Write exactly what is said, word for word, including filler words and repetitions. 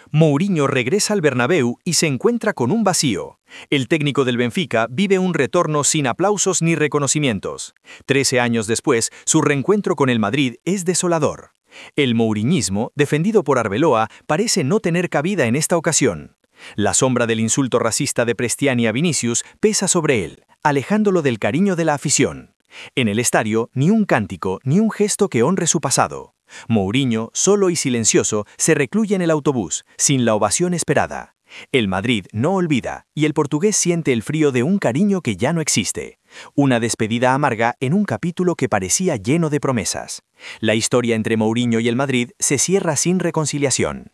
Mourinho regresa al Bernabéu y se encuentra con un vacío. El técnico del Benfica vive un retorno sin aplausos ni reconocimientos. Trece años después, su reencuentro con el Madrid es desolador. El mouriñismo, defendido por Arbeloa, parece no tener cabida en esta ocasión. La sombra del insulto racista de Prestiani a Vinicius pesa sobre él, alejándolo del cariño de la afición. En el estadio, ni un cántico, ni un gesto que honre su pasado. Mourinho, solo y silencioso, se recluye en el autobús, sin la ovación esperada. El Madrid no olvida, y el portugués siente el frío de un cariño que ya no existe. Una despedida amarga en un capítulo que parecía lleno de promesas. La historia entre Mourinho y el Madrid se cierra sin reconciliación.